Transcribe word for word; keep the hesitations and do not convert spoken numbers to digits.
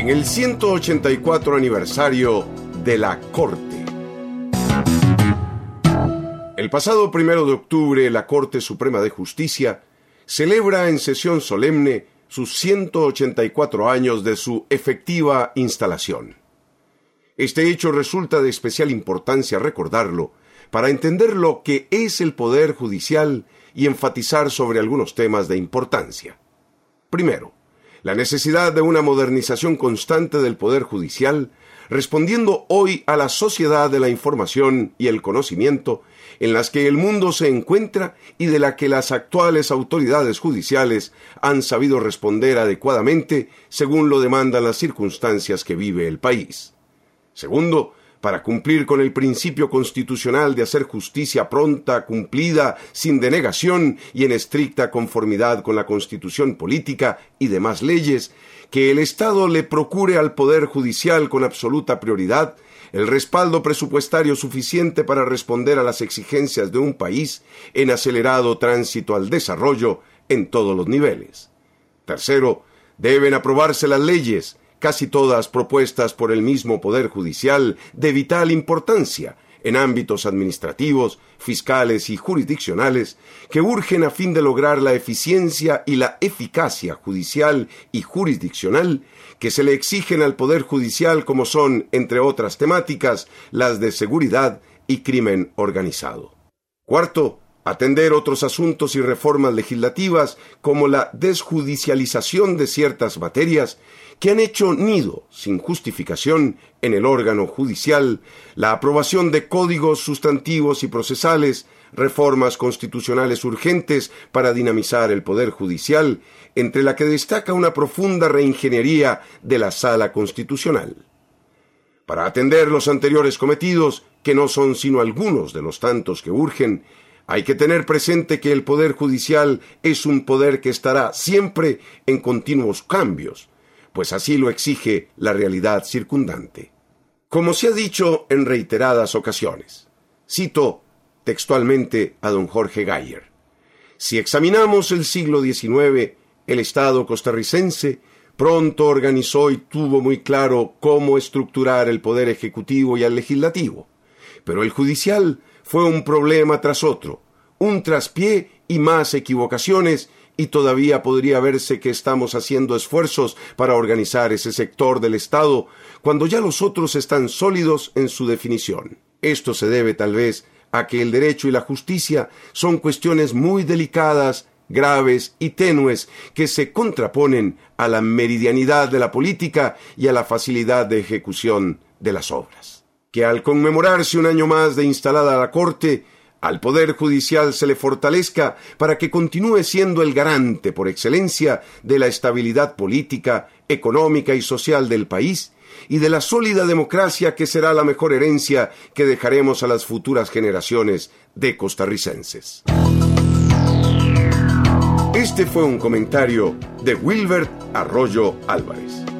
en el ciento ochenta y cuatro aniversario de la Corte. El pasado primero de octubre, la Corte Suprema de Justicia celebra en sesión solemne sus ciento ochenta y cuatro años de su efectiva instalación. Este hecho resulta de especial importancia recordarlo para entender lo que es el Poder Judicial y enfatizar sobre algunos temas de importancia. Primero, la necesidad de una modernización constante del Poder Judicial, respondiendo hoy a la sociedad de la información y el conocimiento en las que el mundo se encuentra y de la que las actuales autoridades judiciales han sabido responder adecuadamente según lo demandan las circunstancias que vive el país. Segundo, para cumplir con el principio constitucional de hacer justicia pronta, cumplida, sin denegación y en estricta conformidad con la Constitución política y demás leyes, que el Estado le procure al Poder Judicial con absoluta prioridad el respaldo presupuestario suficiente para responder a las exigencias de un país en acelerado tránsito al desarrollo en todos los niveles. Tercero, deben aprobarse las leyes, casi todas propuestas por el mismo Poder Judicial, de vital importancia en ámbitos administrativos, fiscales y jurisdiccionales, que urgen a fin de lograr la eficiencia y la eficacia judicial y jurisdiccional que se le exigen al Poder Judicial, como son, entre otras temáticas, las de seguridad y crimen organizado. Cuarto, atender otros asuntos y reformas legislativas como la desjudicialización de ciertas materias que han hecho nido, sin justificación, en el órgano judicial, la aprobación de códigos sustantivos y procesales, reformas constitucionales urgentes para dinamizar el Poder Judicial, entre la que destaca una profunda reingeniería de la Sala Constitucional. Para atender los anteriores cometidos, que no son sino algunos de los tantos que urgen, hay que tener presente que el Poder Judicial es un poder que estará siempre en continuos cambios, pues así lo exige la realidad circundante. Como se ha dicho en reiteradas ocasiones, cito textualmente a don Jorge Gayer: si examinamos el siglo diecinueve, el Estado costarricense pronto organizó y tuvo muy claro cómo estructurar el poder ejecutivo y el legislativo, pero el judicial fue un problema tras otro, un traspié y más equivocaciones, y todavía podría verse que estamos haciendo esfuerzos para organizar ese sector del Estado cuando ya los otros están sólidos en su definición. Esto se debe tal vez a que el derecho y la justicia son cuestiones muy delicadas, graves y tenues que se contraponen a la meridianidad de la política y a la facilidad de ejecución de las obras. Que al conmemorarse un año más de instalada la Corte, al Poder Judicial se le fortalezca para que continúe siendo el garante por excelencia de la estabilidad política, económica y social del país y de la sólida democracia que será la mejor herencia que dejaremos a las futuras generaciones de costarricenses. Este fue un comentario de Wilbert Arroyo Álvarez.